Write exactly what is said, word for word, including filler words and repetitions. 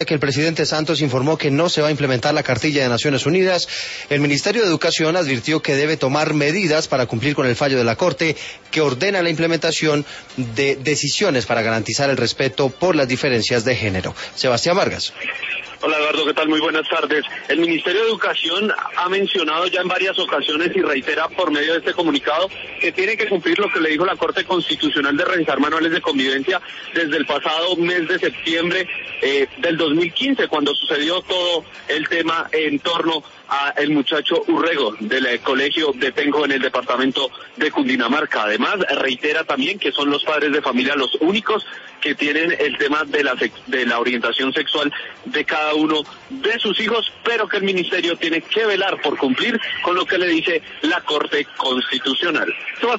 Que el presidente Santos informó que no se va a implementar la cartilla de Naciones Unidas. El Ministerio de Educación advirtió que debe tomar medidas para cumplir con el fallo de la Corte que ordena la implementación de decisiones para garantizar el respeto por las diferencias de género. Sebastián Vargas. Hola Eduardo, ¿qué tal? Muy buenas tardes. El Ministerio de Educación ha mencionado ya en varias ocasiones y reitera por medio de este comunicado que tiene que cumplir lo que le dijo la Corte Constitucional de revisar manuales de convivencia desde el pasado mes de septiembre eh, del dos mil quince, cuando sucedió todo el tema en torno a el muchacho Urrego del eh, colegio de Penco en el departamento de Cundinamarca. Además, reitera también que son los padres de familia los únicos que tienen el tema de la, de la orientación sexual de cada uno de sus hijos, pero que el ministerio tiene que velar por cumplir con lo que le dice la Corte Constitucional.